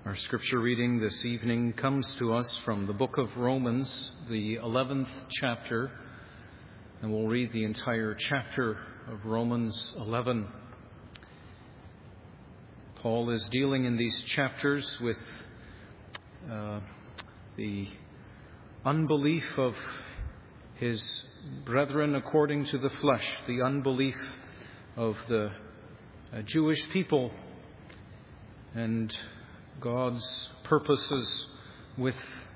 Our scripture reading this evening comes to us from the book of Romans, the 11th chapter, and we'll read the entire chapter of Romans 11. Paul is dealing in these chapters with the unbelief of his brethren according to the flesh, the unbelief of the Jewish people, and God's purposes with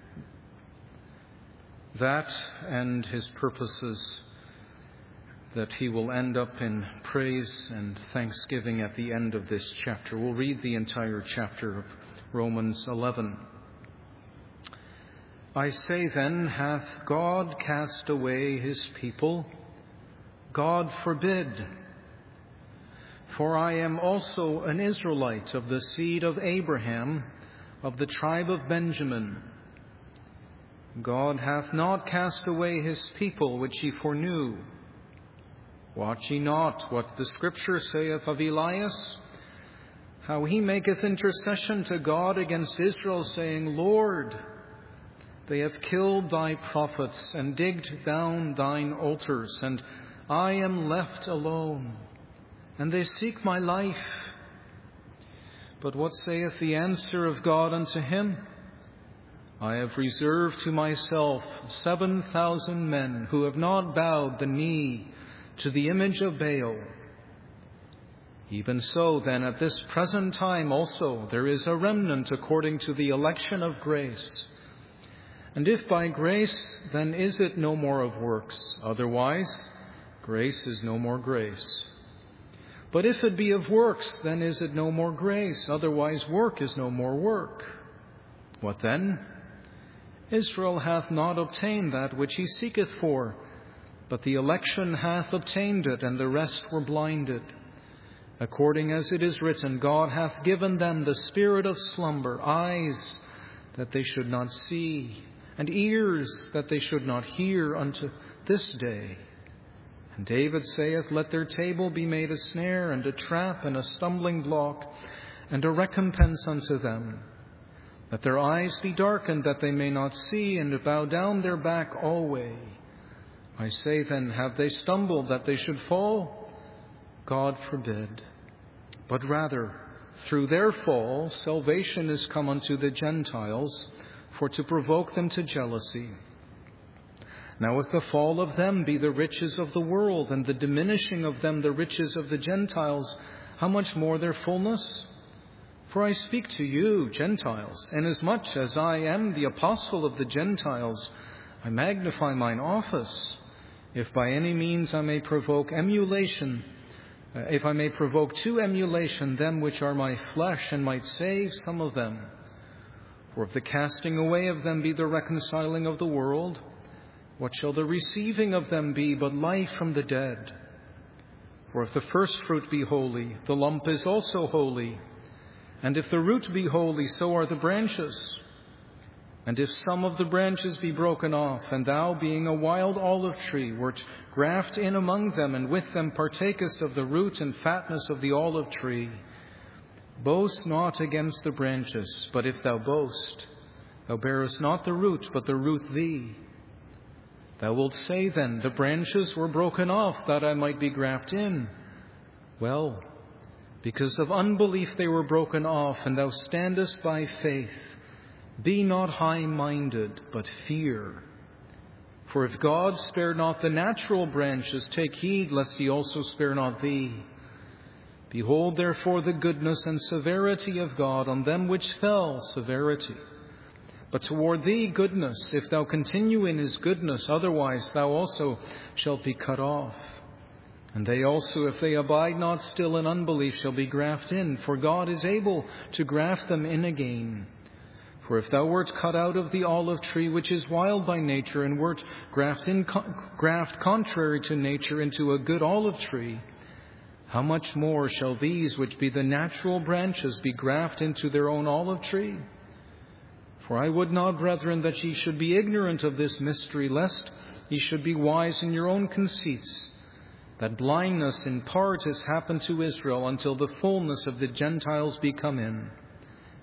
that, and his purposes that he will end up in praise and thanksgiving at the end of this chapter. We'll read the entire chapter of Romans 11. I say then, hath God cast away his people? God forbid. For I am also an Israelite of the seed of Abraham, of the tribe of Benjamin. God hath not cast away his people which he foreknew. Watch ye not what the Scripture saith of Elias, how he maketh intercession to God against Israel, saying, Lord, they have killed thy prophets and digged down thine altars, and I am left alone, and they seek my life. But what saith the answer of God unto him? I have reserved to myself 7,000 men who have not bowed the knee to the image of Baal. Even so, then, at this present time also there is a remnant according to the election of grace. And if by grace, then is it no more of works. Otherwise, grace is no more grace. But if it be of works, then is it no more grace. Otherwise, work is no more work. What then? Israel hath not obtained that which he seeketh for, but the election hath obtained it, and the rest were blinded. According as it is written, God hath given them the spirit of slumber, eyes that they should not see, and ears that they should not hear unto this day. And David saith, Let their table be made a snare, and a trap, and a stumbling block, and a recompense unto them. Let their eyes be darkened, that they may not see, and bow down their back alway. I say then, have they stumbled that they should fall? God forbid. But rather, through their fall, salvation is come unto the Gentiles, for to provoke them to jealousy. Now if the fall of them be the riches of the world, and the diminishing of them the riches of the Gentiles, how much more their fullness? For I speak to you, Gentiles, inasmuch as I am the apostle of the Gentiles, I magnify mine office, if by any means I may provoke emulation, if I may provoke to emulation them which are my flesh, and might save some of them. For if the casting away of them be the reconciling of the world, what shall the receiving of them be but life from the dead? For if the first fruit be holy, the lump is also holy. And if the root be holy, so are the branches. And if some of the branches be broken off, and thou, being a wild olive tree, wert graft in among them, and with them partakest of the root and fatness of the olive tree, boast not against the branches, but if thou boast, thou bearest not the root, but the root thee. Thou wilt say then, the branches were broken off, that I might be grafted in. Well, because of unbelief they were broken off, and thou standest by faith. Be not high-minded, but fear. For if God spare not the natural branches, take heed lest he also spare not thee. Behold therefore the goodness and severity of God on them which fell, severity. But toward thee goodness, if thou continue in his goodness, otherwise thou also shalt be cut off. And they also, if they abide not still in unbelief, shall be grafted in, for God is able to graft them in again. For if thou wert cut out of the olive tree, which is wild by nature, and wert graft contrary to nature into a good olive tree, how much more shall these, which be the natural branches, be grafted into their own olive tree? For I would not, brethren, that ye should be ignorant of this mystery, lest ye should be wise in your own conceits, that blindness in part has happened to Israel until the fullness of the Gentiles be come in.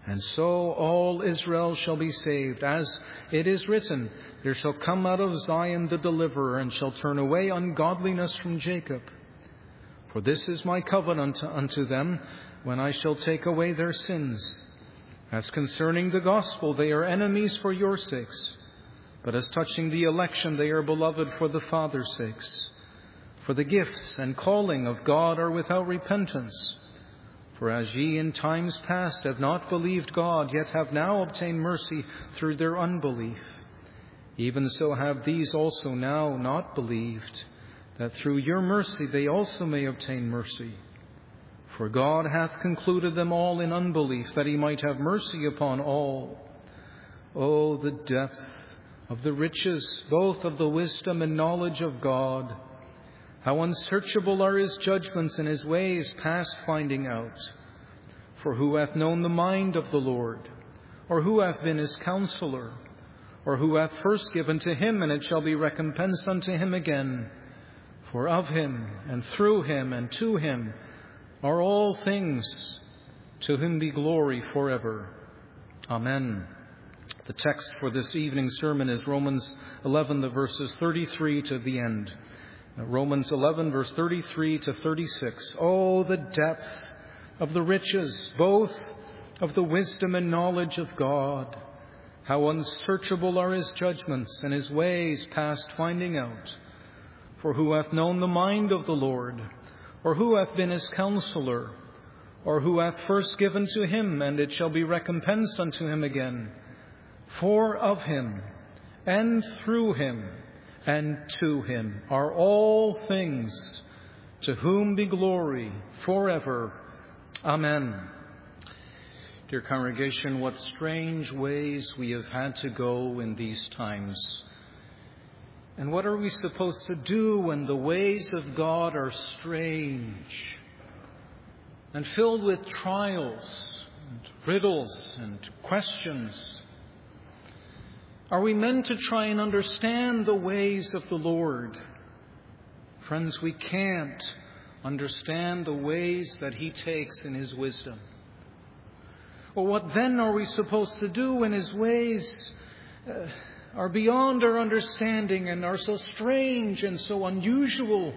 And so all Israel shall be saved. As it is written, there shall come out of Zion the deliverer, and shall turn away ungodliness from Jacob. For this is my covenant unto them, when I shall take away their sins. As concerning the gospel, they are enemies for your sakes. But as touching the election, they are beloved for the Father's sakes. For the gifts and calling of God are without repentance. For as ye in times past have not believed God, yet have now obtained mercy through their unbelief, even so have these also now not believed, that through your mercy they also may obtain mercy. For God hath concluded them all in unbelief, that he might have mercy upon all. O the depth of the riches, both of the wisdom and knowledge of God! How unsearchable are his judgments, and his ways past finding out. For who hath known the mind of the Lord? Or who hath been his counselor? Or who hath first given to him, and it shall be recompensed unto him again? For of him, and through him, and to him are all things, to whom be glory forever. Amen. The text for this evening's sermon is Romans 11, the verses 33 to the end. Romans 11, verse 33 to 36. Oh, the depth of the riches, both of the wisdom and knowledge of God! How unsearchable are his judgments, and his ways past finding out. For who hath known the mind of the Lord? Or who hath been his counselor? Or who hath first given to him, and it shall be recompensed unto him again? For of him, and through him, and to him are all things, to whom be glory forever. Amen. Dear congregation, what strange ways we have had to go in these times. And what are we supposed to do when the ways of God are strange and filled with trials and riddles and questions? Are we meant to try and understand the ways of the Lord? Friends, we can't understand the ways that he takes in his wisdom. Well, what then are we supposed to do when his ways are beyond our understanding and are so strange and so unusual?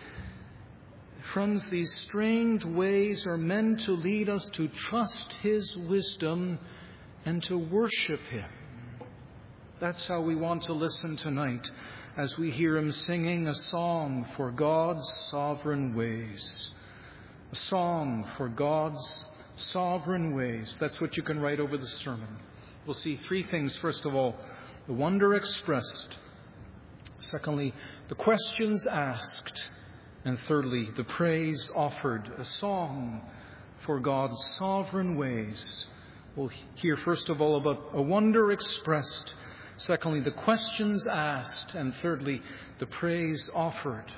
Friends, these strange ways are meant to lead us to trust his wisdom and to worship him. That's how we want to listen tonight as we hear him singing a song for God's sovereign ways. A song for God's sovereign ways. That's what you can write over the sermon. We'll see three things. First of all, the wonder expressed. Secondly, the questions asked. And thirdly, the praise offered. A song for God's sovereign ways. We'll hear first of all about a wonder expressed. Secondly, the questions asked. And thirdly, the praise offered.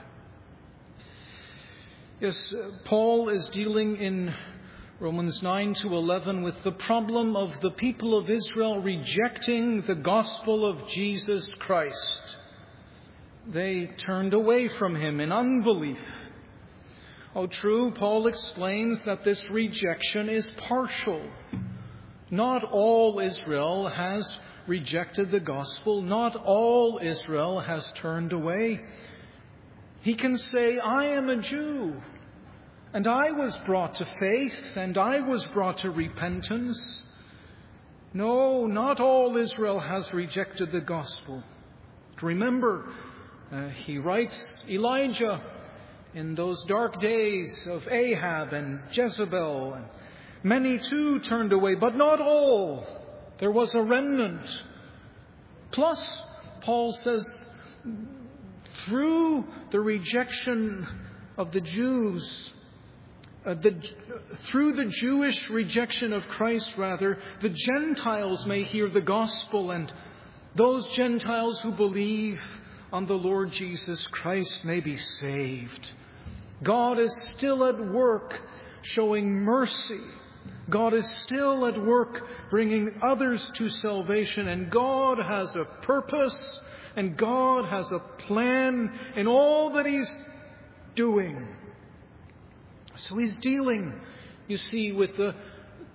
Yes, Paul is dealing in Romans 9 to 11 with the problem of the people of Israel rejecting the gospel of Jesus Christ. They turned away from him in unbelief. Oh, true, Paul explains that this rejection is partial. Not all Israel has rejected the gospel. Not all Israel has turned away. He can say, I am a Jew, and I was brought to faith, and I was brought to repentance. No, not all Israel has rejected the gospel. Remember, he writes, Elijah, in those dark days of Ahab and Jezebel, and many too turned away, but not all. There was a remnant. Plus, Paul says, through the rejection of the Jews, through the Jewish rejection of Christ, the Gentiles may hear the gospel, and those Gentiles who believe on the Lord Jesus Christ may be saved. God is still at work showing mercy. God is still at work bringing others to salvation, and God has a purpose, and God has a plan in all that he's doing. So he's dealing, you see, with the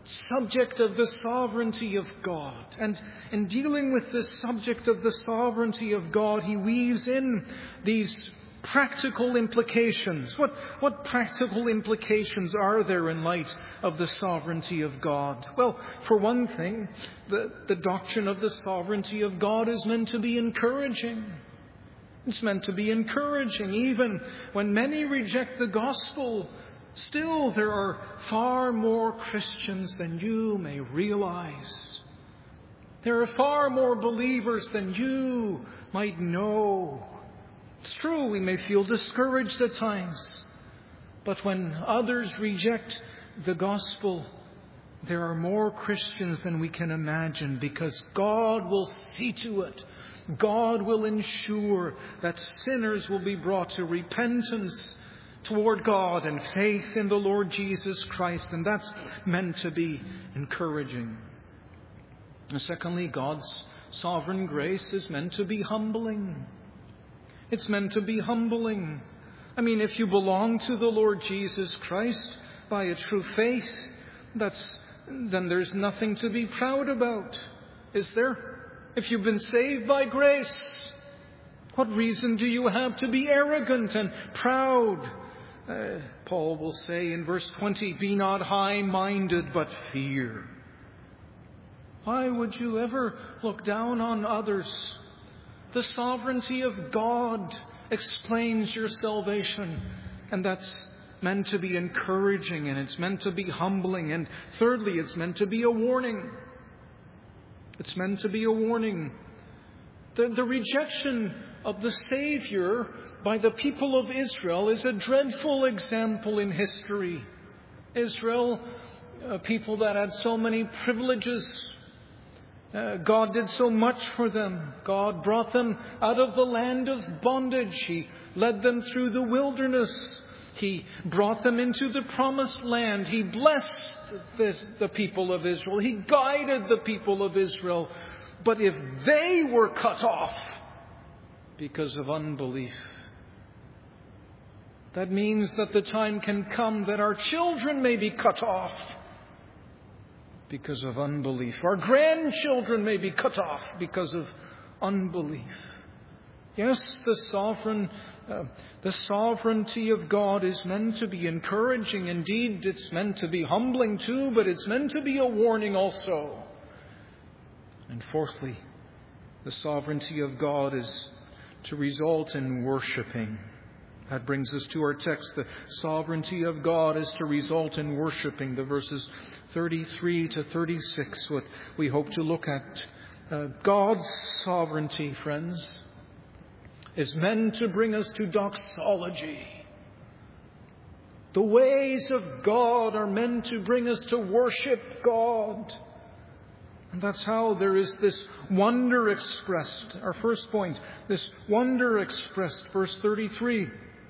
subject of the sovereignty of God. And in dealing with this subject of the sovereignty of God, he weaves in these practical implications. What practical implications are there in light of the sovereignty of God? Well, for one thing, the doctrine of the sovereignty of God is meant to be encouraging. It's meant to be encouraging. Even when many reject the gospel, still there are far more Christians than you may realize. There are far more believers than you might know. It's true, we may feel discouraged at times. But when others reject the gospel, there are more Christians than we can imagine, because God will see to it. God will ensure that sinners will be brought to repentance toward God and faith in the Lord Jesus Christ. And that's meant to be encouraging. And secondly, God's sovereign grace is meant to be humbling. It's meant to be humbling. I mean, if you belong to the Lord Jesus Christ by a true faith, then there's nothing to be proud about, is there? If you've been saved by grace, what reason do you have to be arrogant and proud? Paul will say in verse 20, "Be not high-minded, but fear." Why would you ever look down on others? The sovereignty of God explains your salvation, and that's meant to be encouraging, and it's meant to be humbling. And thirdly, it's meant to be a warning. It's meant to be a warning. The rejection of the Savior by the people of Israel is a dreadful example in history. Israel, a people that had so many privileges. God did so much for them. God brought them out of the land of bondage. He led them through the wilderness. He brought them into the promised land. He blessed the people of Israel. He guided the people of Israel. But if they were cut off because of unbelief, that means that the time can come that our children may be cut off because of unbelief. Our grandchildren may be cut off because of unbelief. Yes, the sovereignty of God is meant to be encouraging. Indeed, it's meant to be humbling too, but it's meant to be a warning also. And fourthly, the sovereignty of God is to result in worshiping. That brings us to our text. The sovereignty of God is to result in worshiping. The verses 33 to 36, what we hope to look at. God's sovereignty, friends, is meant to bring us to doxology. The ways of God are meant to bring us to worship God. And that's how there is this wonder expressed. Our first point, this wonder expressed, verse 33.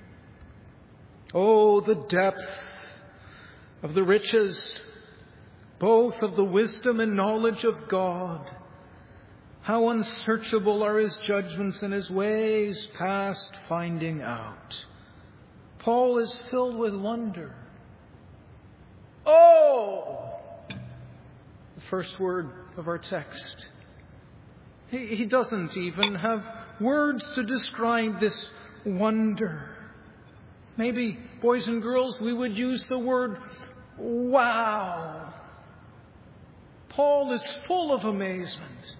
Oh, the depth of the riches, both of the wisdom and knowledge of God. How unsearchable are His judgments and His ways past finding out. Paul is filled with wonder. Oh! The first word of our text. He doesn't even have words to describe this wonder. Maybe, boys and girls, we would use the word wow. Paul is full of amazement.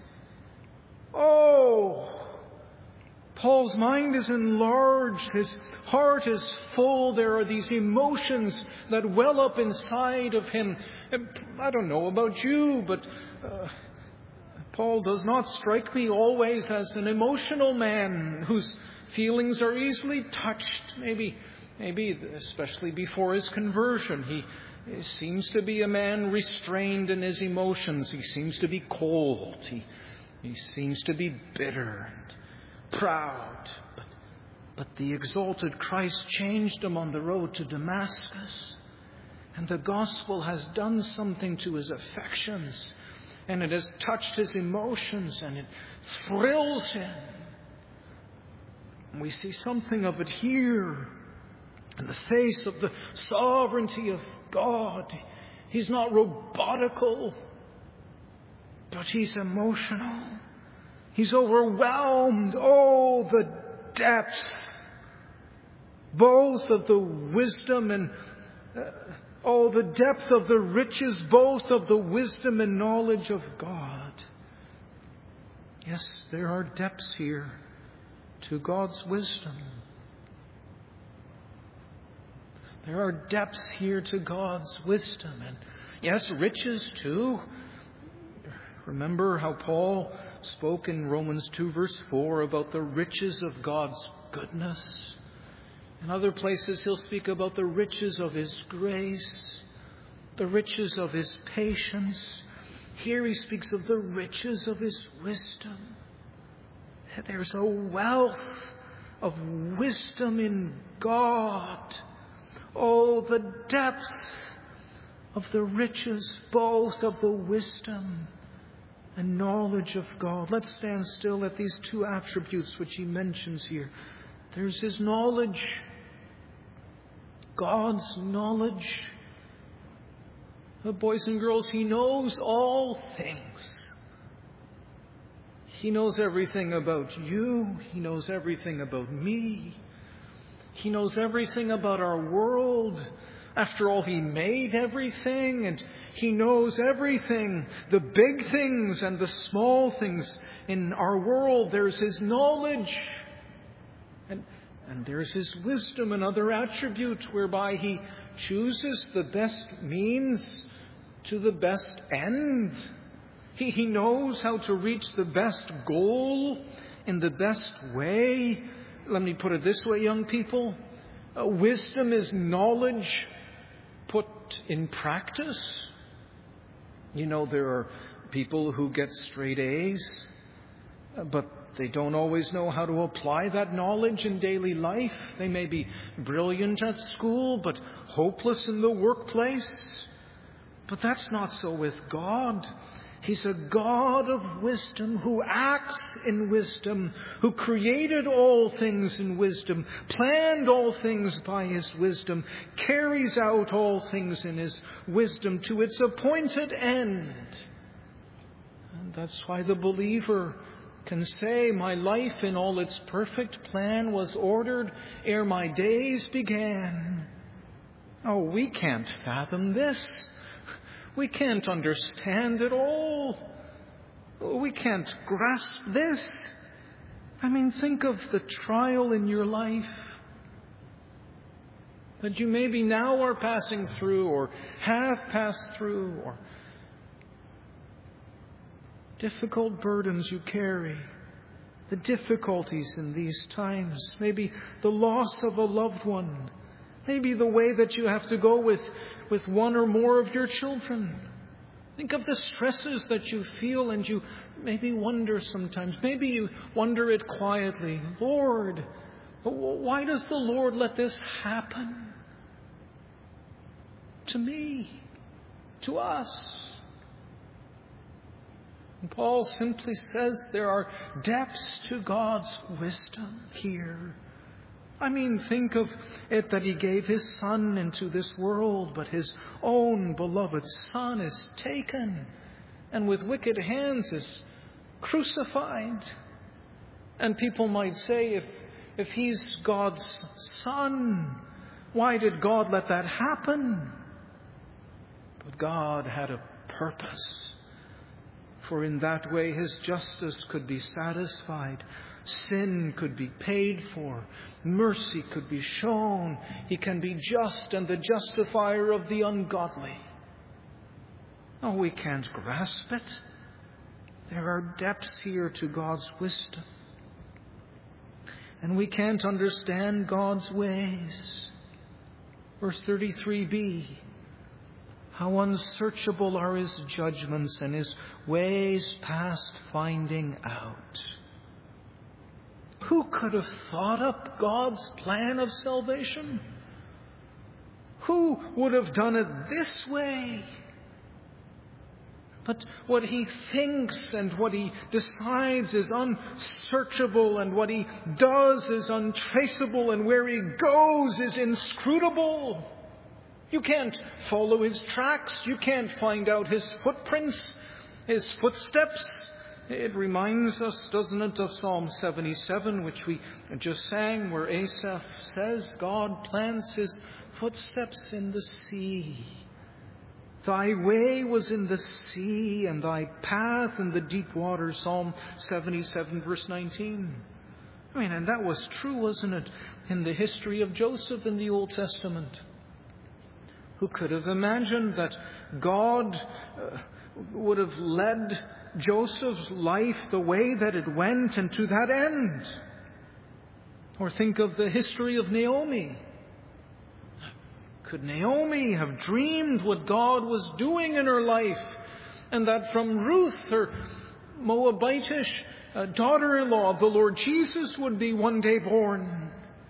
Oh! Paul's mind is enlarged. His heart is full. There are these emotions that well up inside of him. I don't know about you, but Paul does not strike me always as an emotional man whose feelings are easily touched. Maybe especially before his conversion, he seems to be a man restrained in his emotions. He seems to be cold. He seems to be bitter and proud. But the exalted Christ changed him on the road to Damascus. And the gospel has done something to his affections. And it has touched his emotions. And it thrills him. And we see something of it here. In the face of the sovereignty of God, He's not robotical, but He's emotional. He's overwhelmed. Oh, the depth, both of the wisdom and the depth of the riches, both of the wisdom and knowledge of God. Yes, there are depths here to God's wisdom. There are depths here to God's wisdom. And yes, riches too. Remember how Paul spoke in Romans 2 verse 4 about the riches of God's goodness. In other places he'll speak about the riches of His grace, the riches of His patience. Here he speaks of the riches of His wisdom. There's a wealth of wisdom in God. Oh, the depth of the riches, both of the wisdom and knowledge of God. Let's stand still at these two attributes which he mentions here. There's His knowledge, God's knowledge. Boys and girls, He knows all things. He knows everything about you. He knows everything about me. He knows everything about our world. After all, He made everything, and He knows everything, the big things and the small things in our world. There's His knowledge, and there's His wisdom, another attribute whereby He chooses the best means to the best end. He knows how to reach the best goal in the best way. Let me put it this way, young people. Wisdom is knowledge put in practice. You know, there are people who get straight A's, but they don't always know how to apply that knowledge in daily life. They may be brilliant at school, but hopeless in the workplace. But that's not so with God. He's a God of wisdom who acts in wisdom, who created all things in wisdom, planned all things by His wisdom, carries out all things in His wisdom to its appointed end. And that's why the believer can say, my life in all its perfect plan was ordered ere my days began. Oh, we can't fathom this. We can't understand it all. We can't grasp this. I mean, think of the trial in your life that you maybe now are passing through or have passed through, or difficult burdens you carry, the difficulties in these times, maybe the loss of a loved one, maybe the way that you have to go with one or more of your children. Think of the stresses that you feel, and you maybe wonder sometimes, maybe you wonder it quietly, Lord, why does the Lord let this happen to me, to us? And Paul simply says there are depths to God's wisdom here. I mean, think of it that He gave His Son into this world, but His own beloved Son is taken and with wicked hands is crucified. And people might say, if He's God's Son, why did God let that happen? But God had a purpose, for in that way His justice could be satisfied. Sin could be paid for. Mercy could be shown. He can be just and the justifier of the ungodly. Oh, we can't grasp it. There are depths here to God's wisdom. And we can't understand God's ways. Verse 33b. How unsearchable are His judgments and His ways past finding out. Who could have thought up God's plan of salvation? Who would have done it this way? But what He thinks and what He decides is unsearchable, and what He does is untraceable, and where He goes is inscrutable. You can't follow his tracks. You can't find out his footprints, his footsteps. It reminds us, doesn't it, of Psalm 77, which we just sang, where Asaph says, God plants his footsteps in the sea. Thy way was in the sea, and thy path in the deep waters. Psalm 77, verse 19. And that was true, wasn't it, in the history of Joseph in the Old Testament? Who could have imagined that God would have led Joseph's life the way that it went, and to that end? Or think of the history of Naomi. Could Naomi have dreamed what God was doing in her life, and that from Ruth, her Moabitish daughter-in-law, the Lord Jesus would be one day born?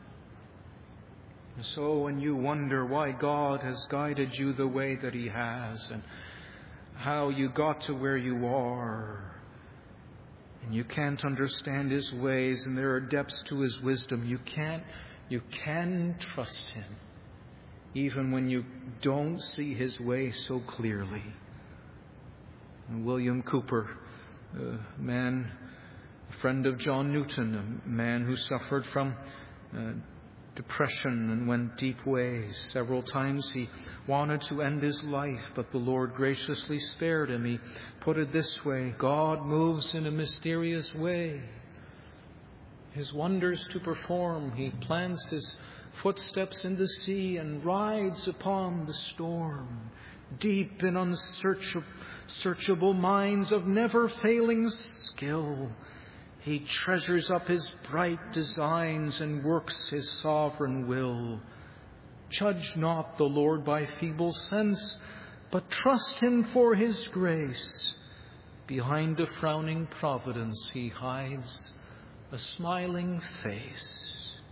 And so when you wonder why God has guided you the way that he has, and how you got to where you are, and you can't understand his ways, and there are depths to his wisdom, you can trust him, even when you don't see his way so clearly. And William Cooper, a friend of John Newton, a man who suffered from depression and went deep ways. Several times he wanted to end his life, but the Lord graciously spared him. He put it this way: God moves in a mysterious way, his wonders to perform. He plants his footsteps in the sea and rides upon the storm. Deep in unsearchable minds of never-failing skill, he treasures up his bright designs and works his sovereign will. Judge not the Lord by feeble sense, but trust him for his grace. Behind a frowning providence he hides a smiling face.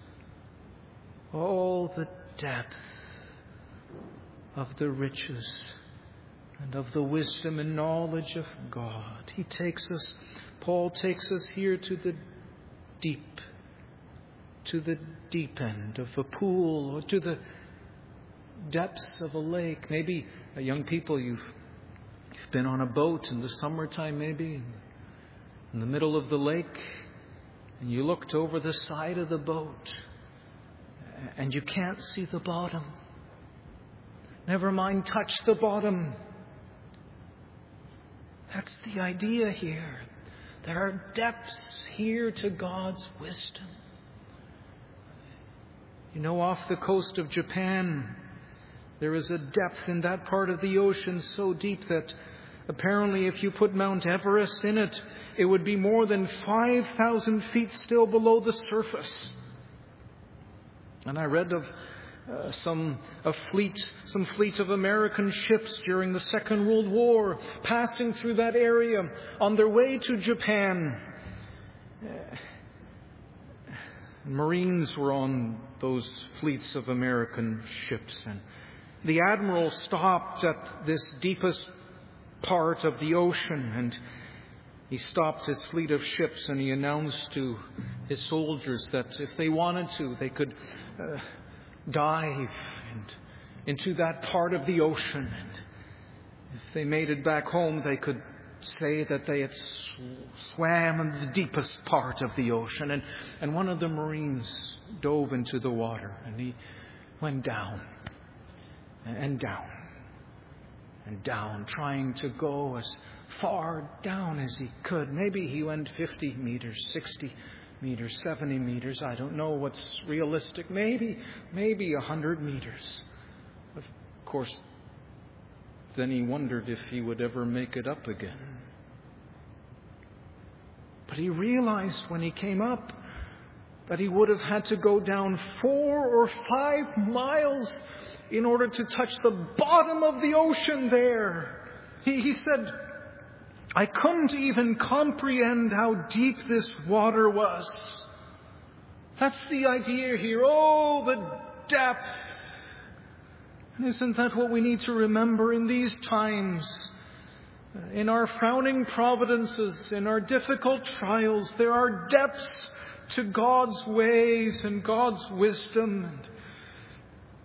Oh, the depth of the riches and of the wisdom and knowledge of God. Paul takes us here to the deep end of a pool, or to the depths of a lake. Maybe, young people, you've been on a boat in the summertime, maybe, in the middle of the lake, and you looked over the side of the boat, and you can't see the bottom. Never mind touch the bottom. That's the idea here. There are depths here to God's wisdom. Off the coast of Japan, there is a depth in that part of the ocean so deep that apparently if you put Mount Everest in it, it would be more than 5,000 feet still below the surface. And I read of some fleet of American ships during the Second World War passing through that area on their way to Japan. Marines were on those fleets of American ships, and the admiral stopped at this deepest part of the ocean, and he stopped his fleet of ships, and he announced to his soldiers that if they wanted to, they could dive into that part of the ocean, and if they made it back home, they could say that they had swam in the deepest part of the ocean. And one of the Marines dove into the water, and he went down and down and down, trying to go as far down as he could. Maybe he went 50 meters, 60 meters, 70 meters. I don't know what's realistic. Maybe 100 meters. Of course, then he wondered if he would ever make it up again. But he realized when he came up that he would have had to go down 4 or 5 miles in order to touch the bottom of the ocean there. He said, I couldn't even comprehend how deep this water was. That's the idea here. Oh, the depth. And isn't that what we need to remember in these times? In our frowning providences, in our difficult trials, there are depths to God's ways and God's wisdom. And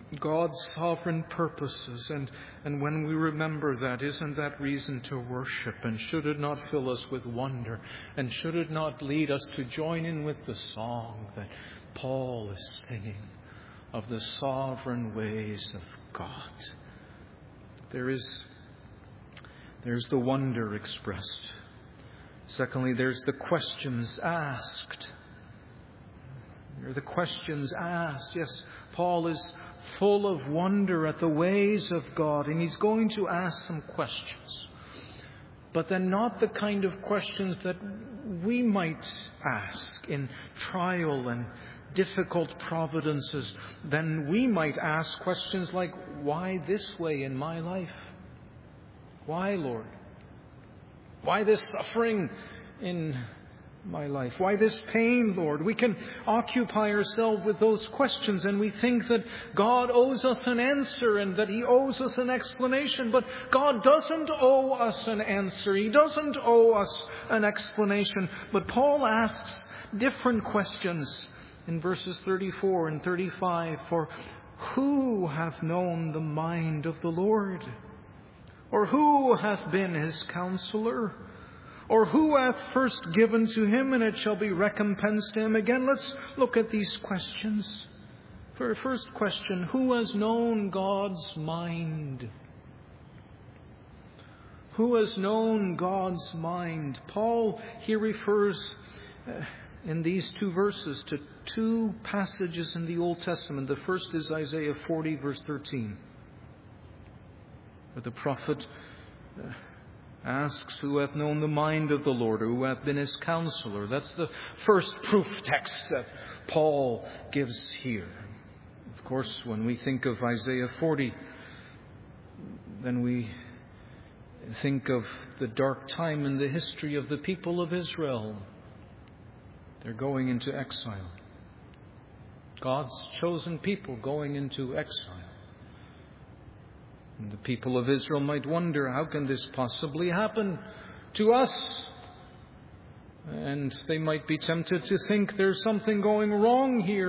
God's sovereign purposes. And when we remember that, isn't that reason to worship? And should it not fill us with wonder? And should it not lead us to join in with the song that Paul is singing of the sovereign ways of God? There's the wonder expressed. Secondly, there's the questions asked. There are the questions asked. Yes, Paul is full of wonder at the ways of God, and he's going to ask some questions. But then not the kind of questions that we might ask in trial and difficult providences. Then we might ask questions like, why this way in my life? Why, Lord? Why this suffering in my life? Why this pain, Lord? We can occupy ourselves with those questions, and we think that God owes us an answer and that He owes us an explanation. But God doesn't owe us an answer. He doesn't owe us an explanation. But Paul asks different questions in verses 34 and 35. For who hath known the mind of the Lord? Or who hath been His counselor? Or who hath first given to Him, and it shall be recompensed to him? Again, let's look at these questions. For a first question, who has known God's mind? Who has known God's mind? Paul here refers in these two verses to two passages in the Old Testament. The first is Isaiah 40, verse 13. Where the prophet asks, who hath known the mind of the Lord, or who hath been His counselor? That's the first proof text that Paul gives here. Of course, when we think of Isaiah 40, then we think of the dark time in the history of the people of Israel. They're going into exile. God's chosen people going into exile. And the people of Israel might wonder, how can this possibly happen to us? And they might be tempted to think there's something going wrong here,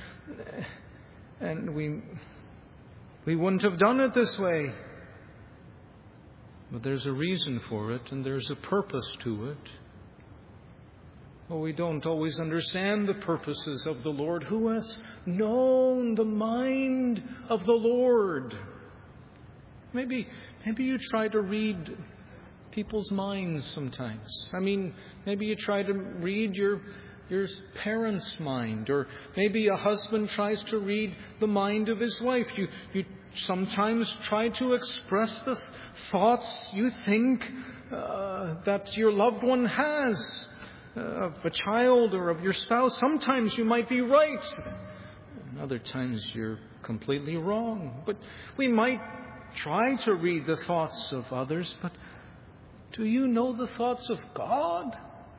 and we wouldn't have done it this way. But there's a reason for it, and there's a purpose to it. Well, we don't always understand the purposes of the Lord. Who has known the mind of the Lord? Maybe you try to read people's minds sometimes. I mean, maybe you try to read your parents' mind, or maybe a husband tries to read the mind of his wife. You sometimes try to express the thoughts you think that your loved one has of a child or of your spouse. Sometimes you might be right, and other times you're completely wrong. But we might try to read the thoughts of others, but do you know the thoughts of God?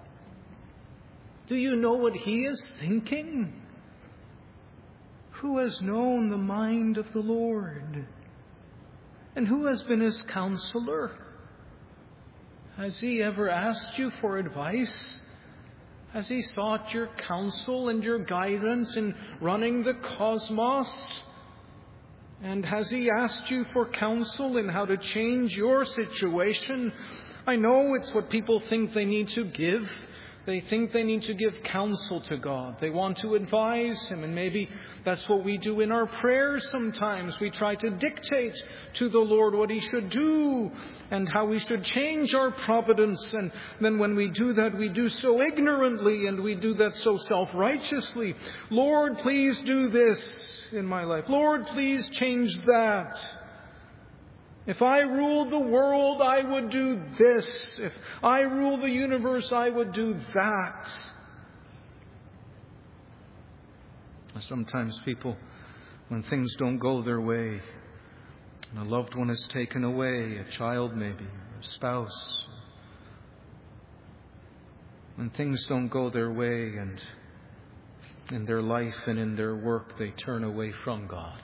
Do you know what He is thinking? Who has known the mind of the Lord? And who has been His counselor? Has He ever asked you for advice? Has He sought your counsel and your guidance in running the cosmos? And has He asked you for counsel in how to change your situation? I know it's what people think they need to give. They think they need to give counsel to God. They want to advise Him. And maybe that's what we do in our prayers sometimes. We try to dictate to the Lord what He should do and how we should change our providence. And then when we do that, we do so ignorantly, and we do that so self-righteously. Lord, please do this in my life. Lord, please change that. If I ruled the world, I would do this. If I ruled the universe, I would do that. Sometimes people, when things don't go their way, and a loved one is taken away, a child maybe, a spouse, when things don't go their way, and in their life and in their work, they turn away from God.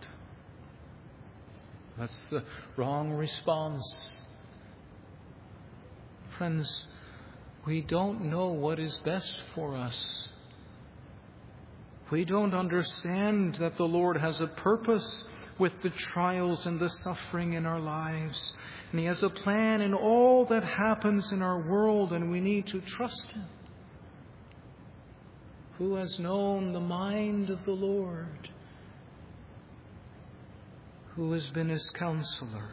That's the wrong response. Friends, we don't know what is best for us. We don't understand that the Lord has a purpose with the trials and the suffering in our lives. And He has a plan in all that happens in our world, and we need to trust Him. Who has known the mind of the Lord? Who has been His counselor?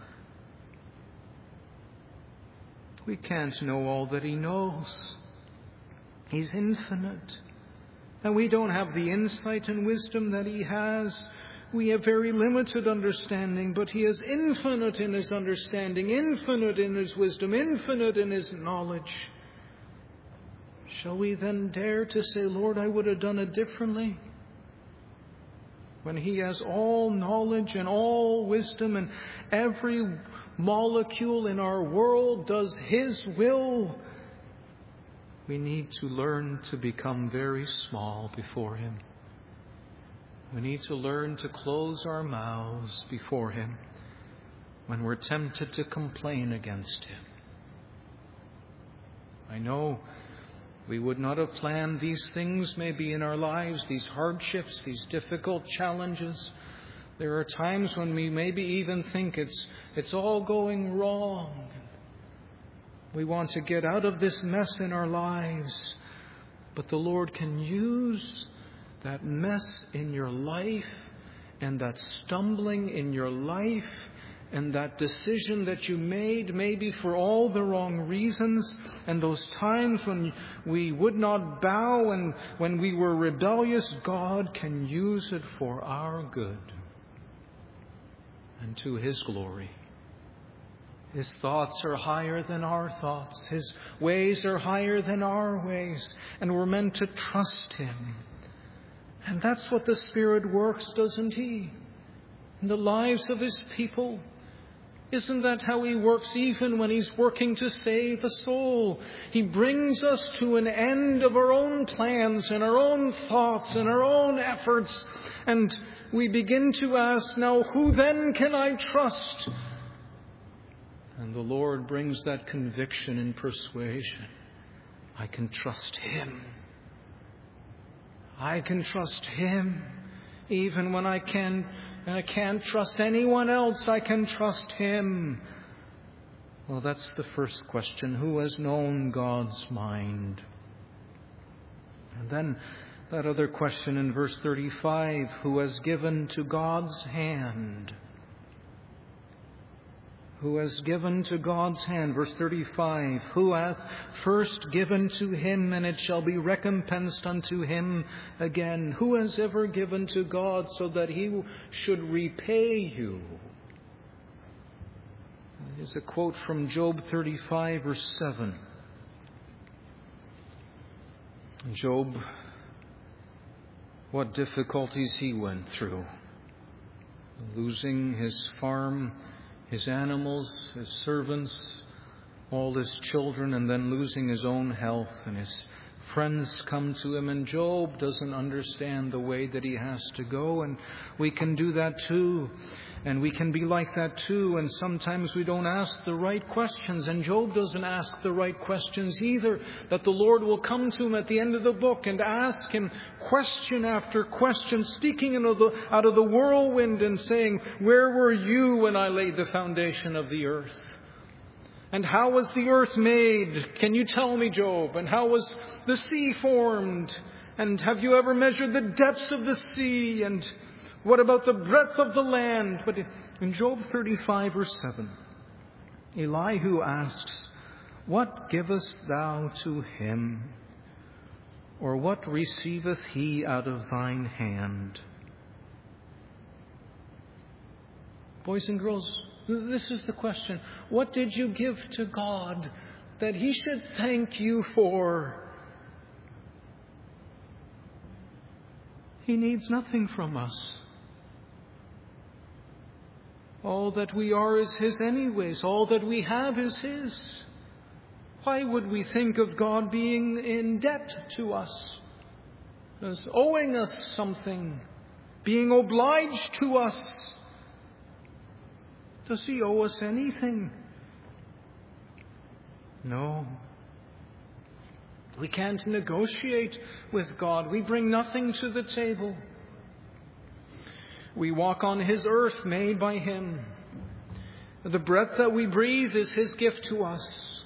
We can't know all that He knows. He's infinite. And we don't have the insight and wisdom that He has. We have very limited understanding, but He is infinite in His understanding, infinite in His wisdom, infinite in His knowledge. Shall we then dare to say, Lord, I would have done it differently? When He has all knowledge and all wisdom, and every molecule in our world does His will, we need to learn to become very small before Him. We need to learn to close our mouths before Him when we're tempted to complain against Him. I know we would not have planned these things maybe in our lives, these hardships, these difficult challenges. There are times when we maybe even think it's all going wrong. We want to get out of this mess in our lives. But the Lord can use that mess in your life and that stumbling in your life and that decision that you made maybe for all the wrong reasons, and those times when we would not bow and when we were rebellious, God can use it for our good and to His glory. His thoughts are higher than our thoughts. His ways are higher than our ways. And we're meant to trust Him. And that's what the Spirit works, doesn't He? In the lives of His people. Isn't that how He works even when He's working to save a soul? He brings us to an end of our own plans and our own thoughts and our own efforts. And we begin to ask, now, who then can I trust? And the Lord brings that conviction and persuasion. I can trust Him. I can trust Him. Even when I can't trust anyone else, I can trust Him. Well, that's the first question. Who has known God's mind? And then that other question in verse 35. Who has given to God's hand? Who has given to God's hand? Verse 35. Who hath first given to Him, and it shall be recompensed unto him again? Who has ever given to God so that He should repay you? Here's a quote from Job 35, verse 7. Job, what difficulties he went through. Losing his farm, his animals, his servants, all his children, and then losing his own health. And his friends come to him, and Job doesn't understand the way that he has to go. And we can do that too. And we can be like that too. And sometimes we don't ask the right questions. And Job doesn't ask the right questions either. That the Lord will come to him at the end of the book and ask him question after question, speaking out of the whirlwind and saying, where were you when I laid the foundation of the earth? And how was the earth made? Can you tell me, Job? And how was the sea formed? And have you ever measured the depths of the sea? And what about the breadth of the land? But in Job 35, verse 7, Elihu asks, what givest thou to him? Or what receiveth he out of thine hand? Boys and girls, this is the question. What did you give to God that He should thank you for? He needs nothing from us. All that we are is His anyways. All that we have is His. Why would we think of God being in debt to us, as owing us something, being obliged to us? Does He owe us anything? No. We can't negotiate with God. We bring nothing to the table. We walk on His earth made by Him. The breath that we breathe is His gift to us.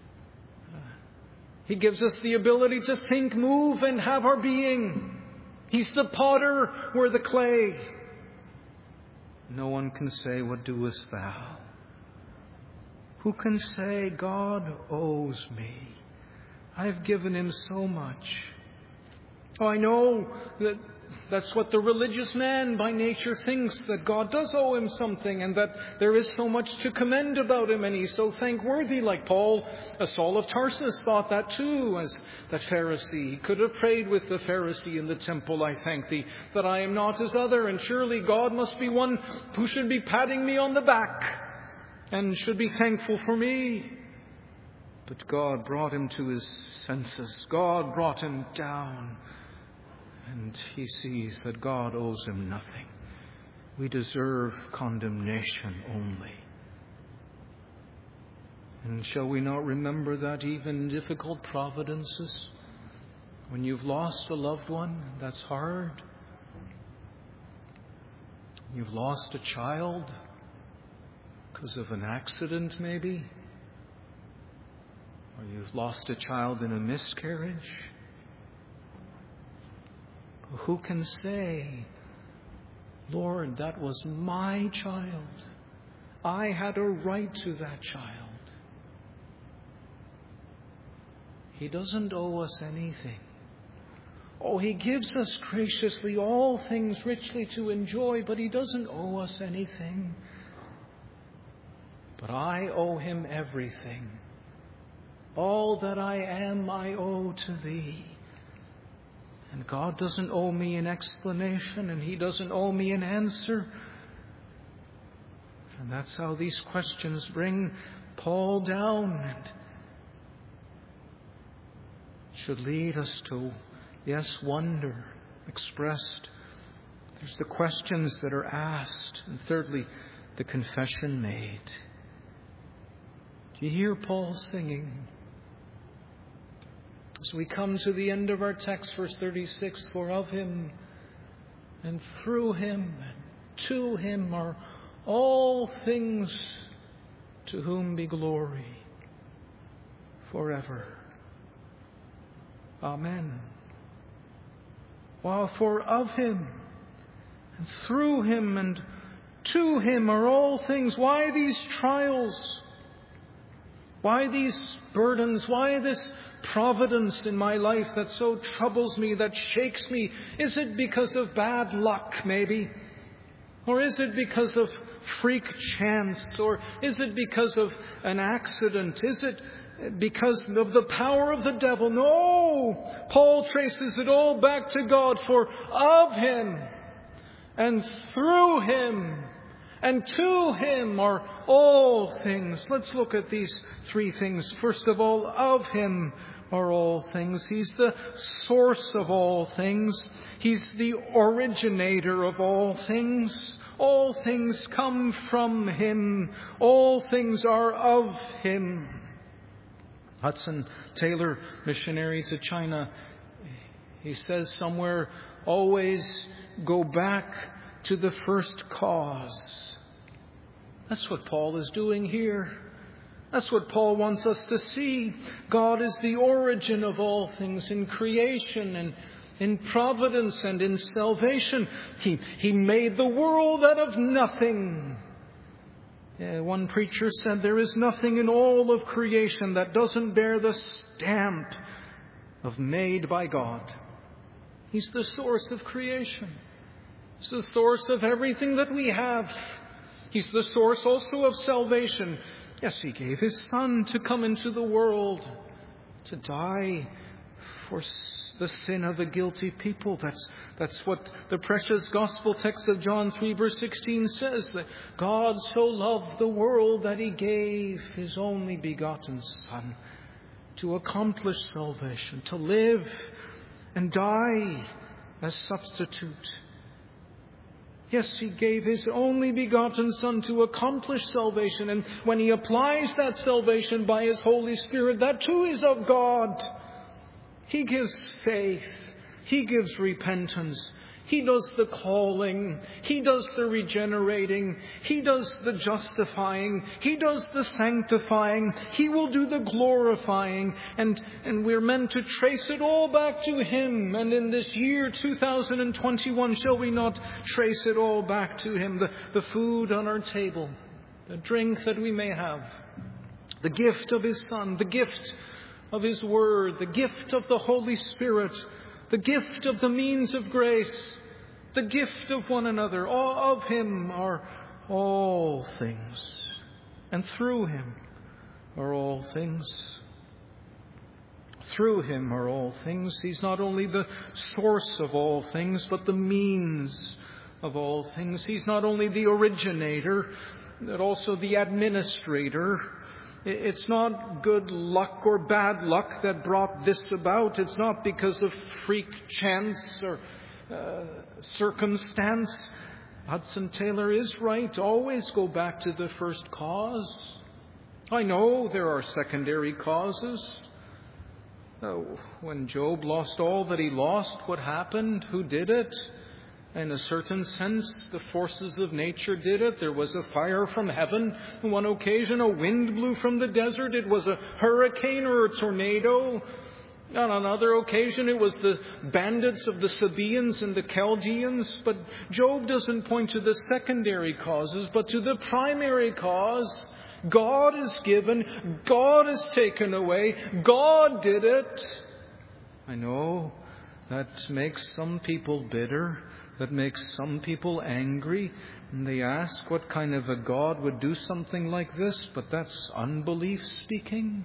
He gives us the ability to think, move, and have our being. He's the potter, we're the clay. No one can say, "What doest thou?" Who can say, "God owes me. I've given Him so much"? Oh, I know that's what the religious man by nature thinks, that God does owe him something and that there is so much to commend about Him and he's so thankworthy, like Paul, Saul of Tarsus thought that too, as that Pharisee. He could have prayed with the Pharisee in the temple, "I thank Thee that I am not as other, and surely God must be one who should be patting me on the back and should be thankful for me." But God brought him to his senses. God brought him down. And he sees that God owes him nothing. We deserve condemnation only. And shall we not remember that even in difficult providences, when you've lost a loved one, that's hard. You've lost a child because of an accident maybe. Or you've lost a child in a miscarriage. Who can say, "Lord, that was my child. I had a right to that child"? He doesn't owe us anything. Oh, He gives us graciously all things richly to enjoy, but He doesn't owe us anything. But I owe Him everything. All that I am, I owe to Thee. And God doesn't owe me an explanation, and He doesn't owe me an answer. And that's how these questions bring Paul down and should lead us to, yes, wonder expressed. There's the questions that are asked. And thirdly, the confession made. Do you hear Paul singing? As we come to the end of our text, verse 36, "For of Him and through Him and to Him are all things, to whom be glory forever. Amen." While for of Him and through Him and to Him are all things, why these trials? Why these burdens? Why this providence in my life that so troubles me, that shakes me? Is it because of bad luck, maybe? Or is it because of freak chance? Or is it because of an accident? Is it because of the power of the devil? No! Paul traces it all back to God. For of Him and through Him and to Him are all things. Let's look at these three things. First of all, of Him are all things. He's the source of all things. He's the originator of all things. All things come from Him. All things are of Him. Hudson Taylor, missionary to China, he says somewhere, always go back to the first cause. That's what Paul is doing here. That's what Paul wants us to see. God is the origin of all things in creation and in providence and in salvation. He made the world out of nothing. One preacher said there is nothing in all of creation that doesn't bear the stamp of made by God. He's the source of creation. He's the source of everything that we have. He's the source also of salvation. Yes, He gave His Son to come into the world, to die for the sin of a guilty people. That's what the precious gospel text of John 3 verse 16 says. That God so loved the world that He gave His only begotten Son to accomplish salvation, to live and die as substitute. Yes, He gave His only begotten Son to accomplish salvation. And when He applies that salvation by His Holy Spirit, that too is of God. He gives faith. He gives repentance. He does the calling. He does the regenerating. He does the justifying. He does the sanctifying. He will do the glorifying. And we're meant to trace it all back to Him. And in this year 2021, shall we not trace it all back to Him? The food on our table, the drink that we may have, the gift of His Son, the gift of His Word, the gift of the Holy Spirit, the gift of the means of grace, the gift of one another. All of Him are all things. And through Him are all things. Through Him are all things. He's not only the source of all things, but the means of all things. He's not only the originator, but also the administrator. It's not good luck or bad luck that brought this about. It's not because of freak chance or circumstance. Hudson Taylor is right. Always go back to the first cause. I know there are secondary causes. When Job lost all that he lost, what happened? Who did it? In a certain sense, the forces of nature did it. There was a fire from heaven. On one occasion, a wind blew from the desert. It was a hurricane or a tornado. On another occasion, it was the bandits of the Sabaeans and the Chaldeans. But Job doesn't point to the secondary causes, but to the primary cause. God is given. God is taken away. God did it. I know that makes some people bitter. That makes some people angry, and they ask what kind of a God would do something like this, but that's unbelief speaking.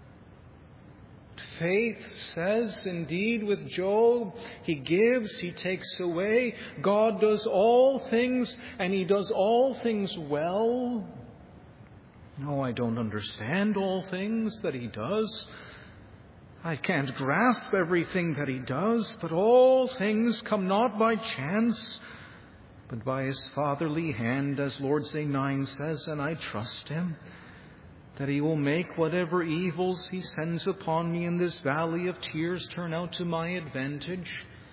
Faith says, indeed, with Job, He gives, He takes away. God does all things, and He does all things well. No, I don't understand all things that He does. I can't grasp everything that He does, but all things come not by chance, but by His fatherly hand, as Lord's Day 9 says, and I trust Him, that He will make whatever evils He sends upon me in this valley of tears turn out to my advantage.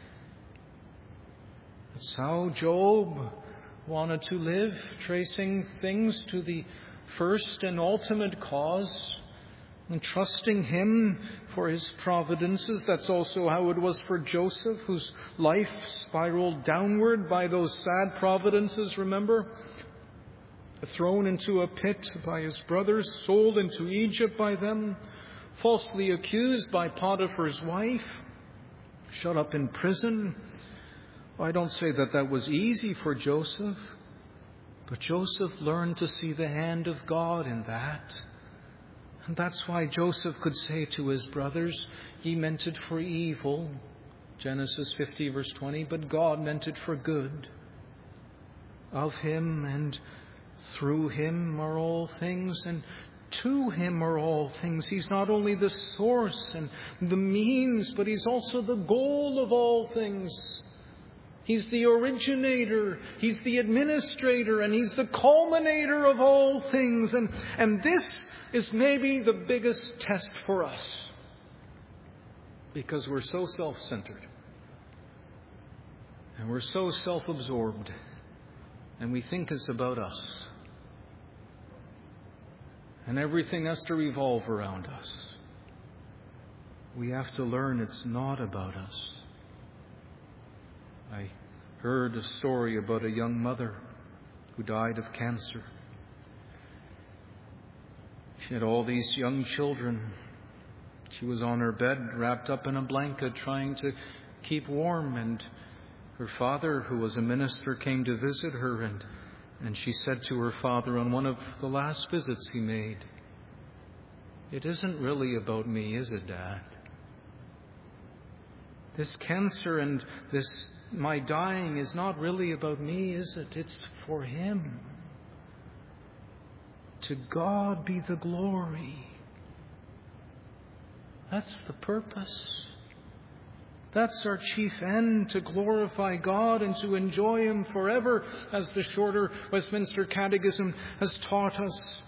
That's how Job wanted to live, tracing things to the first and ultimate cause, and trusting Him for His providences. That's also how it was for Joseph, whose life spiraled downward by those sad providences, remember? Thrown into a pit by his brothers, sold into Egypt by them, falsely accused by Potiphar's wife, shut up in prison. I don't say that that was easy for Joseph, but Joseph learned to see the hand of God in that. And that's why Joseph could say to his brothers, ye meant it for evil, Genesis 50 verse 20, but God meant it for good. Of Him and through Him are all things, and to Him are all things. He's not only the source and the means, but He's also the goal of all things. He's the originator, He's the administrator, and He's the culminator of all things. And this is maybe the biggest test for us, because we're so self-centered and we're so self-absorbed, and we think it's about us, and everything has to revolve around us. We have to learn it's not about us. I heard a story about a young mother who died of cancer. She had all these young children. She was on her bed, wrapped up in a blanket, trying to keep warm. And her father, who was a minister, came to visit her. And she said to her father on one of the last visits he made, "It isn't really about me, is it, Dad? This cancer and this my dying is not really about me, is it? It's for Him. To God be the glory." That's the purpose. That's our chief end, to glorify God and to enjoy Him forever, as the shorter Westminster Catechism has taught us.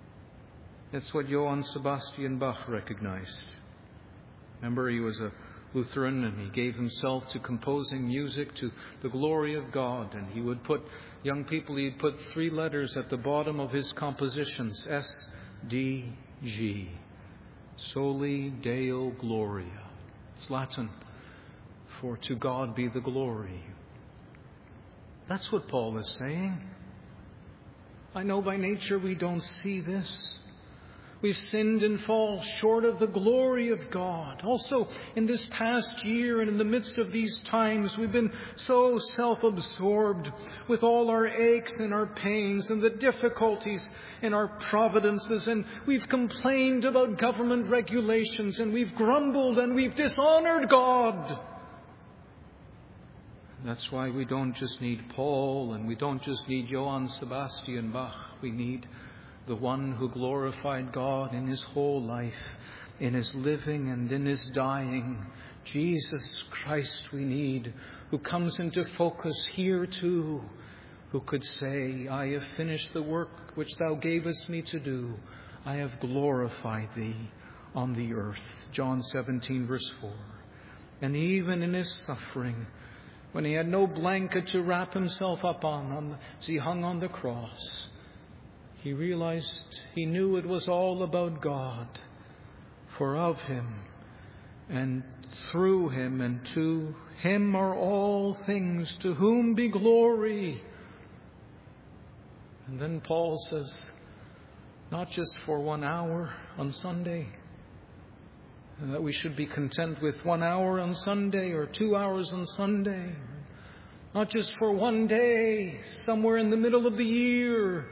It's what Johann Sebastian Bach recognized. Remember, he was a Lutheran, and he gave himself to composing music to the glory of God. And he would put, young people, he'd put 3 letters at the bottom of his compositions, S-D-G, Soli Deo Gloria. It's Latin for to God be the glory. That's what Paul is saying. I know by nature we don't see this. We've sinned and fall short of the glory of God. Also, in this past year and in the midst of these times, we've been so self-absorbed with all our aches and our pains and the difficulties in our providences. And we've complained about government regulations, and we've grumbled and we've dishonored God. That's why we don't just need Paul, and we don't just need Johann Sebastian Bach. We need the one who glorified God in his whole life, in his living and in his dying. Jesus Christ we need, who comes into focus here too, who could say, I have finished the work which thou gavest me to do. I have glorified thee on the earth. John 17 verse 4. And even in his suffering, when he had no blanket to wrap himself up on as he hung on the cross, he realized, he knew it was all about God. For of him and through him and to him are all things, to whom be glory. And then Paul says, not just for 1 hour on Sunday, and that we should be content with 1 hour on Sunday or 2 hours on Sunday. Not just for 1 day, somewhere in the middle of the year.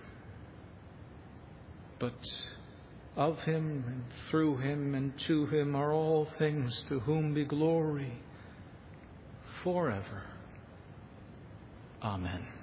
But of him and through him and to him are all things, to whom be glory forever. Amen.